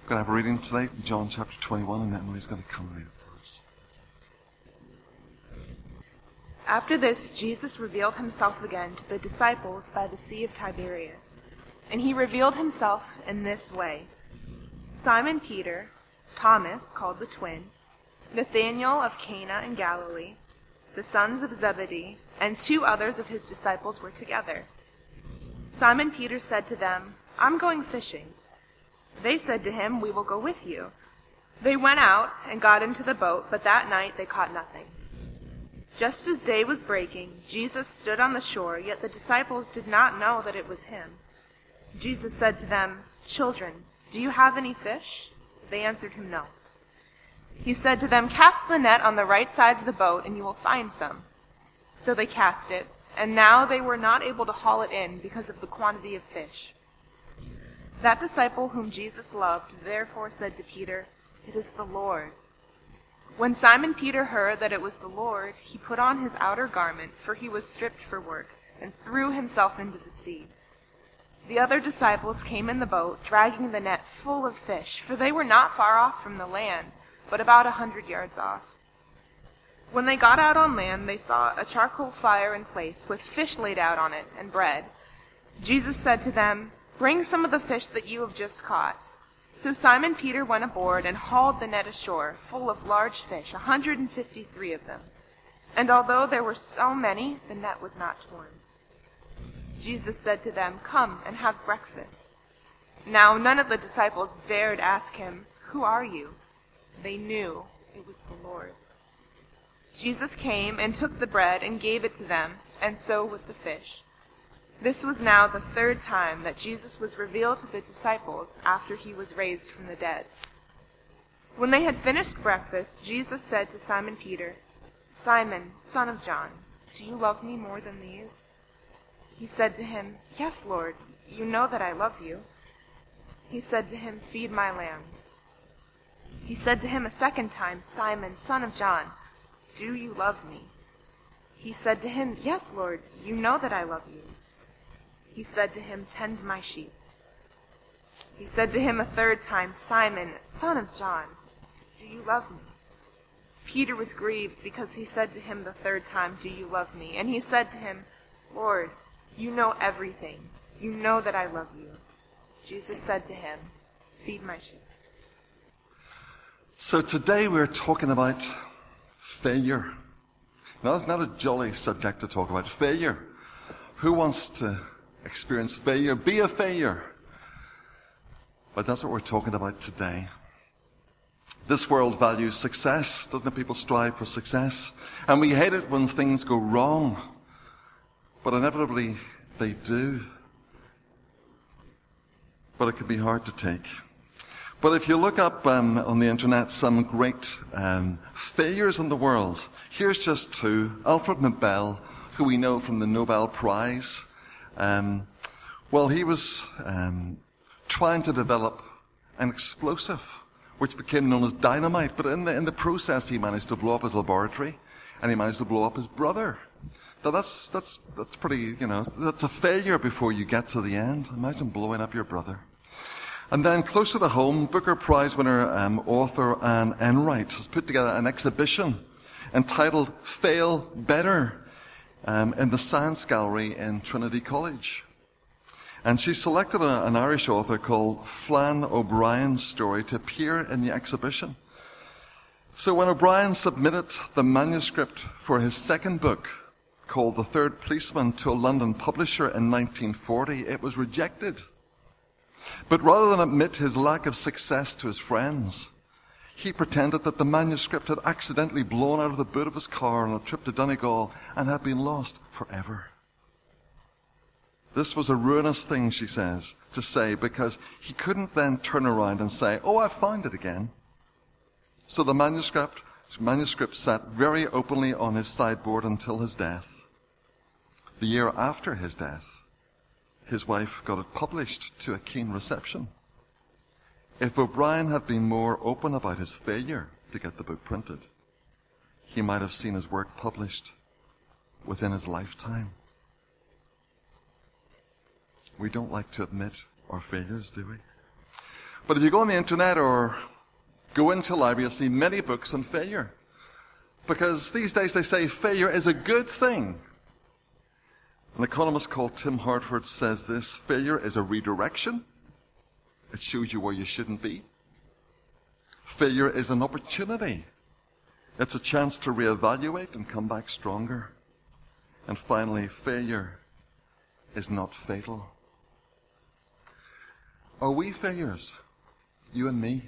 going to have a reading today from John chapter 21, and Emily's going to come read it for us. After this, Jesus revealed himself again to the disciples by the Sea of Tiberias. And he revealed himself in this way. Simon Peter, Thomas, called the twin, Nathanael of Cana in Galilee, the sons of Zebedee, and 2 others of his disciples were together. Simon Peter said to them, "I'm going fishing." They said to him, "We will go with you." They went out and got into the boat, but that night they caught nothing. Just as day was breaking, Jesus stood on the shore, yet the disciples did not know that it was him. Jesus said to them, "Children, do you have any fish?" They answered him, "No." He said to them, "Cast the net on the right side of the boat, and you will find some." So they cast it, and now they were not able to haul it in because of the quantity of fish. That disciple whom Jesus loved therefore said to Peter, "It is the Lord." When Simon Peter heard that it was the Lord, he put on his outer garment, for he was stripped for work, and threw himself into the sea. The other disciples came in the boat, dragging the net full of fish, for they were not far off from the land, but about 100 yards off. When they got out on land, they saw a charcoal fire in place, with fish laid out on it, and bread. Jesus said to them, "Bring some of the fish that you have just caught." So Simon Peter went aboard and hauled the net ashore, full of large fish, 153 of them. And although there were so many, the net was not torn. Jesus said to them, "Come and have breakfast." Now none of the disciples dared ask him, "Who are you?" They knew it was the Lord. Jesus came and took the bread and gave it to them, and so with the fish. This was now the 3rd time that Jesus was revealed to the disciples after he was raised from the dead. When they had finished breakfast, Jesus said to Simon Peter, "Simon, son of John, do you love me more than these?" He said to him, "Yes, Lord, you know that I love you." He said to him, "Feed my lambs." He said to him a 2nd time, "Simon, son of John, do you love me?" He said to him, "Yes, Lord, you know that I love you." He said to him, "Tend my sheep." He said to him a 3rd time, "Simon, son of John, do you love me?" Peter was grieved because he said to him the 3rd time, "Do you love me?" And he said to him, "Lord, you know everything. You know that I love you." Jesus said to him, "Feed my sheep." So today we're talking about failure. Now, it's not a jolly subject to talk about. Failure. Who wants to experience failure? Be a failure. But that's what we're talking about today. This world values success, doesn't it? People strive for success. And we hate it when things go wrong. But inevitably, they do. But it can be hard to take. But if you look up on the internet some great failures in the world, here's just 2. Alfred Nobel, who we know from the Nobel Prize. He was trying to develop an explosive, which became known as dynamite. But in the process, he managed to blow up his laboratory, and he managed to blow up his brother. Now that's pretty, that's a failure before you get to the end. Imagine blowing up your brother. And then closer to home, Booker Prize winner, author Anne Enright has put together an exhibition entitled Fail Better in the Science Gallery in Trinity College. And she selected an Irish author called Flann O'Brien's story to appear in the exhibition. So when O'Brien submitted the manuscript for his 2nd book, called The Third Policeman, to a London publisher in 1940, it was rejected. But rather than admit his lack of success to his friends, he pretended that the manuscript had accidentally blown out of the boot of his car on a trip to Donegal and had been lost forever. This was a ruinous thing, she says, to say, because he couldn't then turn around and say, "Oh, I found it again." So the manuscript sat very openly on his sideboard until his death. The year after his death, his wife got it published to a keen reception. If O'Brien had been more open about his failure to get the book printed, he might have seen his work published within his lifetime. We don't like to admit our failures, do we? But if you go on the internet or go into a library, you'll see many books on failure. Because these days they say failure is a good thing. An economist called Tim Hartford says this: failure is a redirection. It shows you where you shouldn't be. Failure is an opportunity. It's a chance to reevaluate and come back stronger. And finally, failure is not fatal. Are we failures? You and me?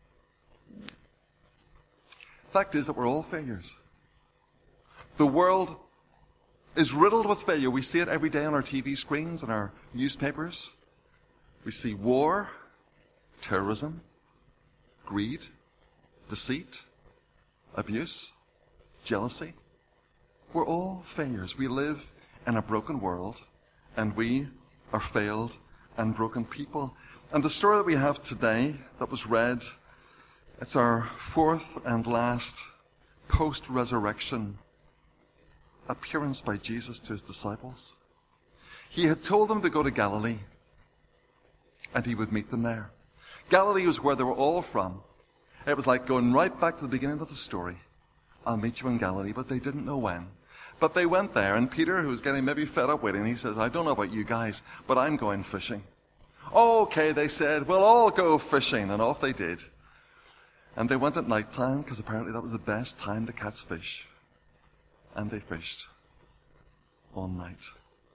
Fact is that we're all failures. The world is riddled with failure. We see it every day on our TV screens and our newspapers. We see war, terrorism, greed, deceit, abuse, jealousy. We're all failures. We live in a broken world, and we are failed and broken people. And the story that we have today that was read, it's our fourth and last post-resurrection appearance by Jesus to his disciples. He had told them to go to Galilee, and he would meet them there. Galilee was where they were all from. It was like going right back to the beginning of the story. I'll meet you in Galilee, but they didn't know when. But they went there, and Peter, who was getting maybe fed up waiting, he says, I don't know about you guys, but I'm going fishing. Oh, okay, they said, we'll all go fishing, and off they did. And they went at night time, because apparently that was the best time to catch fish. And they fished all night.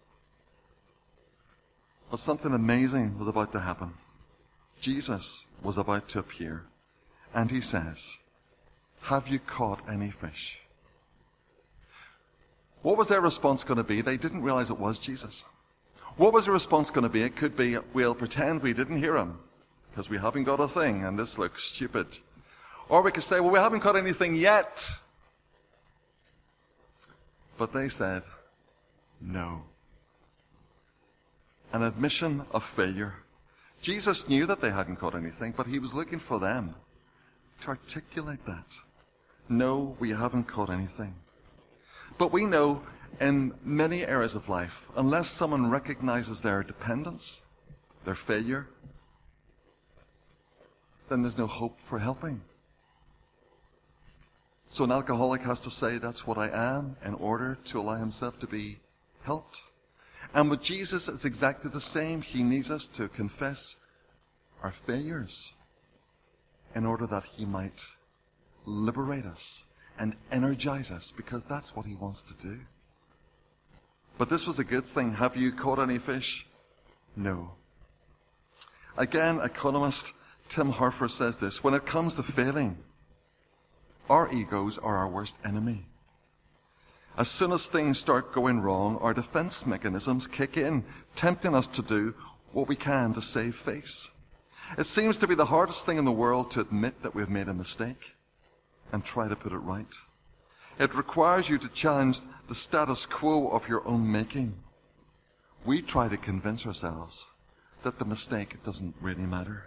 But something amazing was about to happen. Jesus was about to appear, and he says, have you caught any fish? What was their response going to be? They didn't realize it was Jesus. What was the response going to be? It could be, we'll pretend we didn't hear him, because we haven't got a thing, and this looks stupid. Or we could say, well, we haven't caught anything yet. But they said, no. An admission of failure. Jesus knew that they hadn't caught anything, but he was looking for them to articulate that. No, we haven't caught anything. But we know in many areas of life, unless someone recognizes their dependence, their failure, then there's no hope for helping. So an alcoholic has to say, that's what I am, in order to allow himself to be helped. And with Jesus, it's exactly the same. He needs us to confess our failures in order that he might liberate us and energize us, because that's what he wants to do. But this was a good thing. Have you caught any fish? No. Again, economist Tim Hartford says this: when it comes to failing, our egos are our worst enemy. As soon as things start going wrong, our defense mechanisms kick in, tempting us to do what we can to save face. It seems to be the hardest thing in the world to admit that we've made a mistake and try to put it right. It requires you to challenge the status quo of your own making. We try to convince ourselves that the mistake doesn't really matter.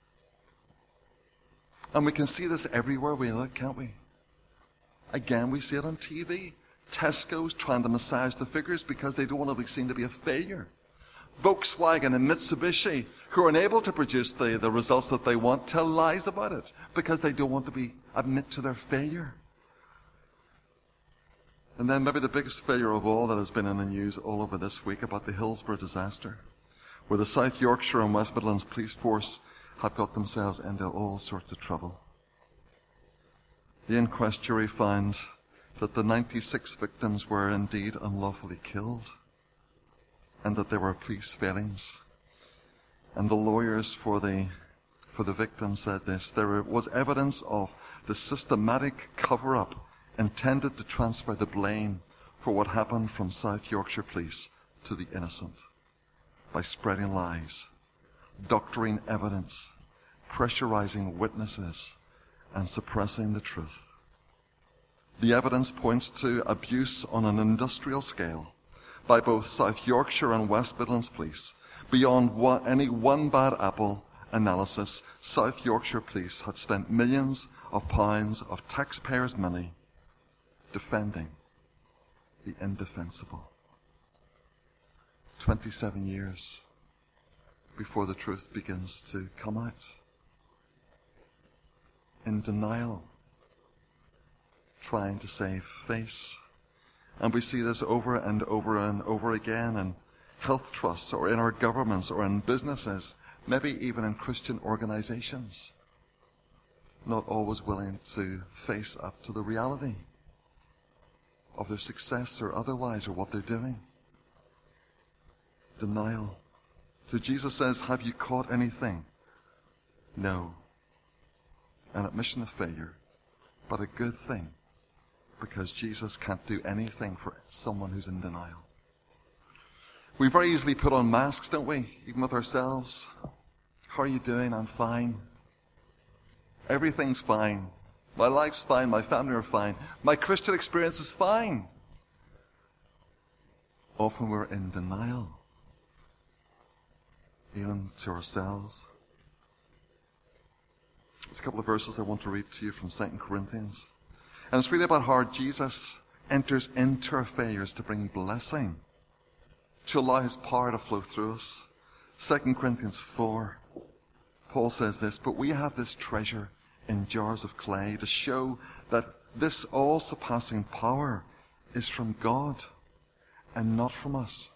And we can see this everywhere we look, can't we? Again, we see it on TV. Tesco's trying to massage the figures because they don't want to be seen to be a failure. Volkswagen and Mitsubishi, who are unable to produce the results that they want, tell lies about it because they don't want to admit to their failure. And then maybe the biggest failure of all that has been in the news all over this week about the Hillsborough disaster, where the South Yorkshire and West Midlands police force have got themselves into all sorts of trouble. The inquest jury found that the 96 victims were indeed unlawfully killed, and that there were police failings. And the lawyers for the victims said this: there was evidence of the systematic cover-up intended to transfer the blame for what happened from South Yorkshire police to the innocent by spreading lies, doctoring evidence, pressurizing witnesses, and suppressing the truth. The evidence points to abuse on an industrial scale by both South Yorkshire and West Midlands police. Beyond any one bad apple analysis, South Yorkshire police had spent millions of pounds of taxpayers' money defending the indefensible. 27 years before the truth begins to come out. in denial, trying to save face. And we see this over and over and over again in health trusts or in our governments or in businesses, maybe even in Christian organizations, not always willing to face up to the reality of their success or otherwise, or what they're doing. Denial. So Jesus says, have you caught anything? No. An admission of failure, but a good thing, because Jesus can't do anything for someone who's in denial. We very easily put on masks, don't we? Even with ourselves. How are you doing? I'm fine. Everything's fine. My life's fine. My family are fine. My Christian experience is fine. Often we're in denial, even to ourselves. There's a couple of verses I want to read to you from 2 Corinthians. And it's really about how Jesus enters into our failures to bring blessing, to allow his power to flow through us. 2 Corinthians 4, Paul says this, but we have this treasure in jars of clay to show that this all-surpassing power is from God and not from us.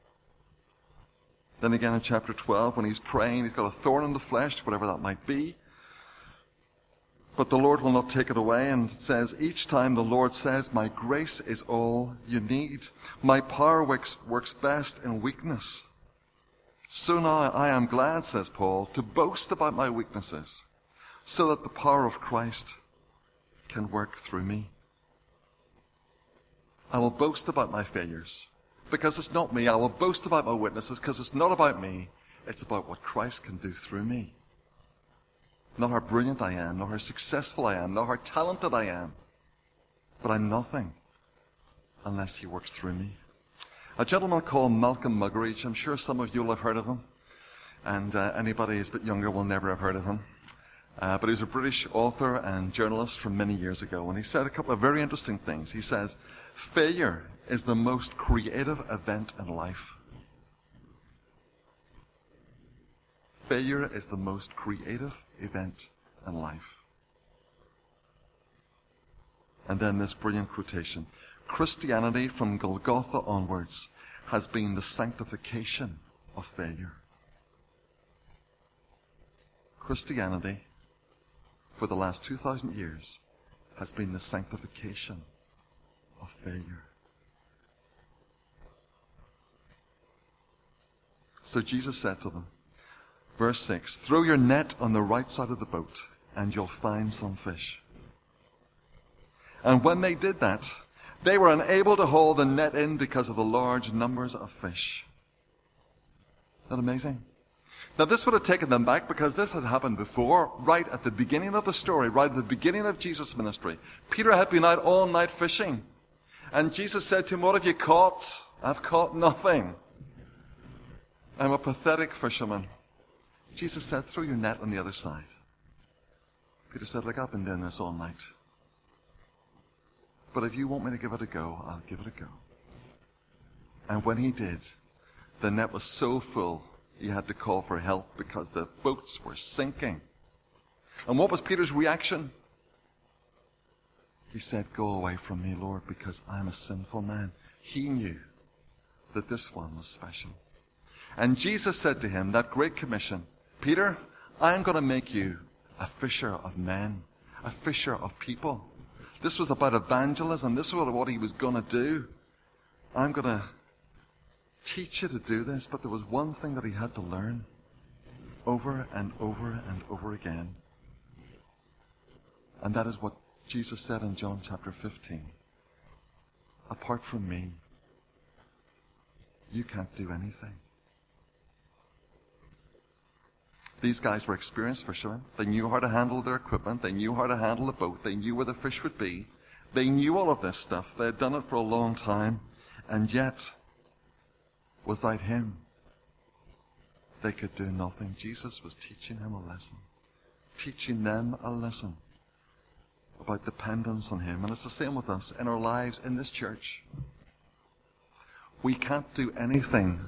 Then again in chapter 12, when he's praying, he's got a thorn in the flesh, whatever that might be. But the Lord will not take it away, and it says, each time the Lord says, my grace is all you need. My power works best in weakness. So now I am glad, says Paul, to boast about my weaknesses, so that the power of Christ can work through me. I will boast about my failures, because it's not me. I will boast about my witnesses, because it's not about me. It's about what Christ can do through me. Not how brilliant I am, not how successful I am, not how talented I am. But I'm nothing unless he works through me. A gentleman called Malcolm Muggeridge, I'm sure some of you will have heard of him. And anybody who's a bit younger will never have heard of him. But he was a British author and journalist from many years ago. And he said a couple of very interesting things. He says, failure is the most creative event in life. Failure is the most creative event in life. And then this brilliant quotation. Christianity from Golgotha onwards has been the sanctification of failure. Christianity for the last 2,000 years has been the sanctification of failure. So Jesus said to them, verse 6, throw your net on the right side of the boat and you'll find some fish. And when they did that, they were unable to haul the net in because of the large numbers of fish. Isn't that amazing? Now this would have taken them back because this had happened before, right at the beginning of the story, right at the beginning of Jesus' ministry. Peter had been out all night fishing. And Jesus said to him, what have you caught? I've caught nothing. I'm a pathetic fisherman. Jesus said, throw your net on the other side. Peter said, look, I've been doing this all night. But if you want me to give it a go, I'll give it a go. And when he did, the net was so full, he had to call for help because the boats were sinking. And what was Peter's reaction? He said, go away from me, Lord, because I'm a sinful man. He knew that this one was special. And Jesus said to him, that great commission, Peter, I'm going to make you a fisher of men, a fisher of people. This was about evangelism. This was what he was going to do. I'm going to teach you to do this. But there was one thing that he had to learn over and over and over again. And that is what Jesus said in John chapter 15. Apart from me, you can't do anything. These guys were experienced fishermen. They knew how to handle their equipment. They knew how to handle the boat. They knew where the fish would be. They knew all of this stuff. They had done it for a long time. And yet, without him, they could do nothing. Jesus was teaching him a lesson. Teaching them a lesson about dependence on him. And it's the same with us in our lives in this church. We can't do anything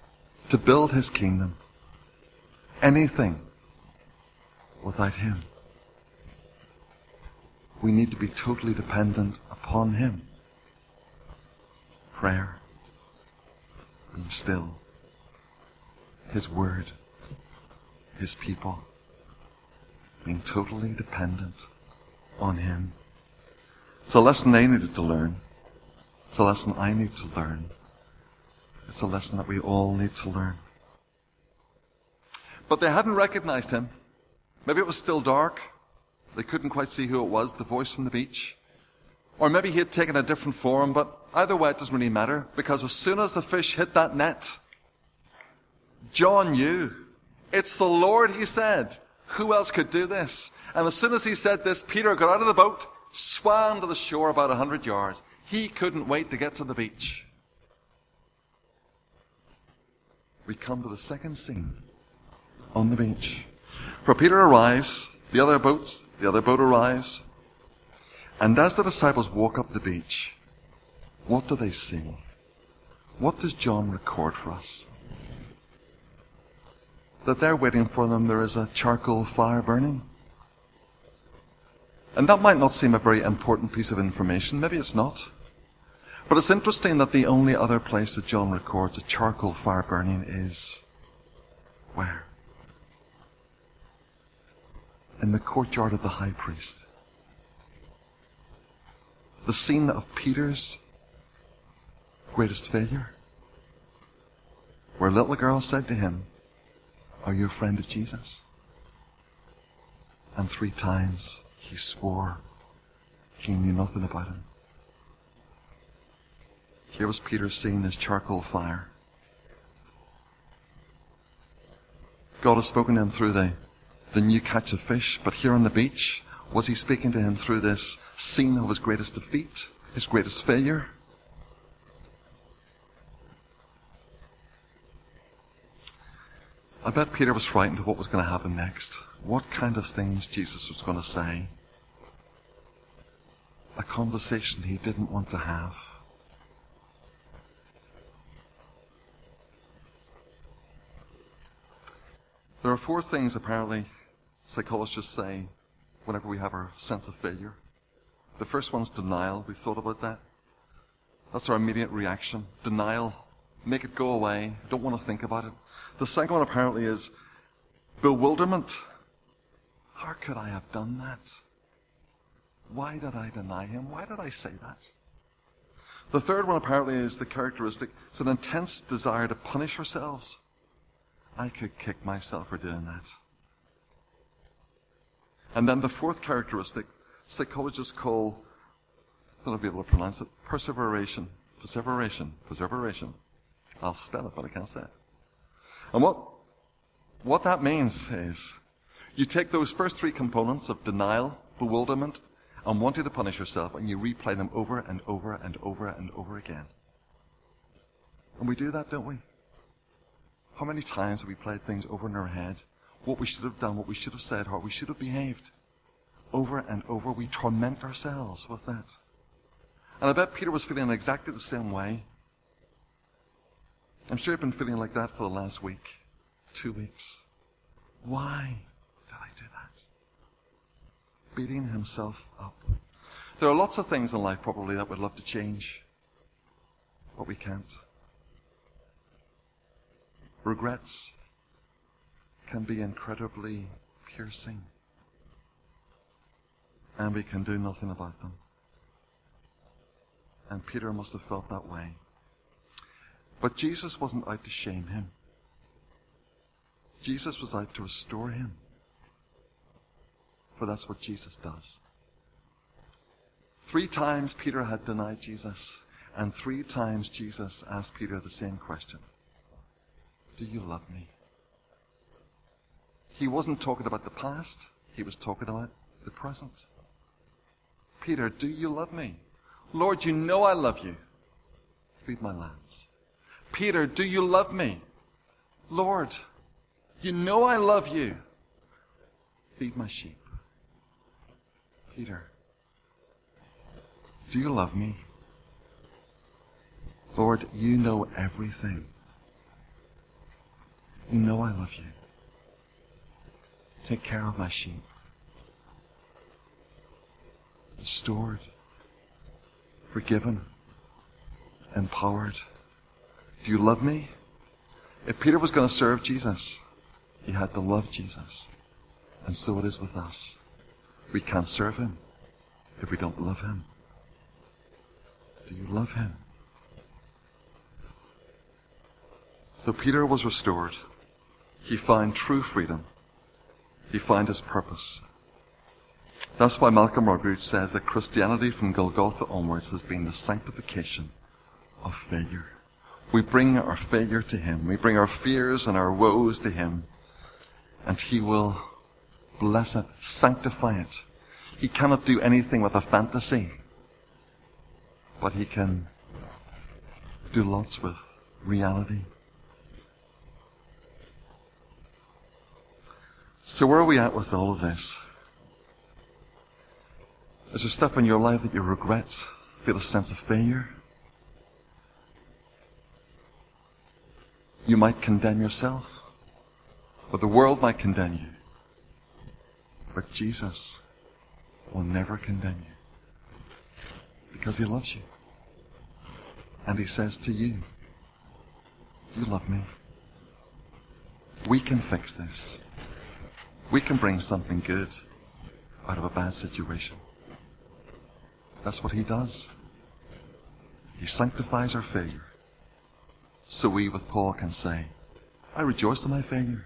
to build his kingdom. Anything without him. We need to be totally dependent upon him. Prayer, being still, his word, his people, being totally dependent on him. It's a lesson they needed to learn. It's a lesson I need to learn. It's a lesson that we all need to learn. But they hadn't recognized him. Maybe it was still dark. They couldn't quite see who it was, the voice from the beach. Or maybe he had taken a different form, but either way it doesn't really matter, because as soon as the fish hit that net, John knew. It's the Lord, he said. Who else could do this? And as soon as he said this, Peter got out of the boat, swam to the shore about 100 yards. He couldn't wait to get to the beach. We come to the second scene on the beach. For Peter arrives, the other boat arrives, and as the disciples walk up the beach, what do they see? What does John record for us? That there waiting for them there is a charcoal fire burning. And that might not seem a very important piece of information. Maybe it's not. But it's interesting that the only other place that John records a charcoal fire burning is where? In the courtyard of the high priest. The scene of Peter's greatest failure. Where a little girl said to him, "Are you a friend of Jesus?" And 3 times he swore he knew nothing about him. Here was Peter seeing this charcoal fire. God has spoken to him through the new catch of fish, but here on the beach, was he speaking to him through this scene of his greatest defeat, his greatest failure? I bet Peter was frightened of what was going to happen next. What kind of things Jesus was going to say. A conversation he didn't want to have. There are 4 things, apparently, psychologists say whenever we have our sense of failure. The first one's denial. We've thought about that. That's our immediate reaction. Denial. Make it go away. Don't want to think about it. The second one, apparently, is bewilderment. How could I have done that? Why did I deny him? Why did I say that? The third one, apparently, is the characteristic. It's an intense desire to punish ourselves. I could kick myself for doing that. And then the fourth characteristic, psychologists call, I don't be able to pronounce it, perseveration. Perseveration. I'll spell it, but I can't say it. And what that means is, you take those first 3 components of denial, bewilderment, and wanting to punish yourself, and you replay them over and over and over and over again. And we do that, don't we? How many times have we played things over in our head? What we should have done, what we should have said, how we should have behaved. Over and over, we torment ourselves with that. And I bet Peter was feeling exactly the same way. I'm sure he'd been feeling like that for the last week, 2 weeks. Why did I do that? Beating himself up. There are lots of things in life probably that we'd love to change, but we can't. Regrets can be incredibly piercing, and we can do nothing about them. And Peter must have felt that way. But Jesus wasn't out to shame him. Jesus was out to restore him. For that's what Jesus does. 3 times Peter had denied Jesus, and 3 times Jesus asked Peter the same question. Do you love me? He wasn't talking about the past. He was talking about the present. Peter, do you love me? Lord, you know I love you. Feed my lambs. Peter, do you love me? Lord, you know I love you. Feed my sheep. Peter, do you love me? Lord, you know everything. You know I love you. Take care of my sheep. restored, forgiven, empowered. Do you love me? If Peter was going to serve Jesus, he had to love Jesus. And so it is with us. We can't serve him if we don't love him. Do you love him? So Peter was restored. He found true freedom. He found his purpose. That's why Malcolm Muggeridge says that Christianity from Golgotha onwards has been the sanctification of failure. We bring our failure to him. We bring our fears and our woes to him. And he will bless it, sanctify it. He cannot do anything with a fantasy, but he can do lots with reality. So where are we at with all of this? Is there stuff in your life that you regret, feel a sense of failure? You might condemn yourself, or the world might condemn you. But Jesus will never condemn you, because he loves you. And he says to you, you love me. We can fix this. We can bring something good out of a bad situation. That's what he does. He sanctifies our failure. So we, with Paul, can say, I rejoice in my failure.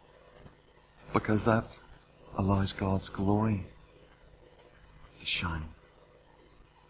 Because that allows God's glory to shine.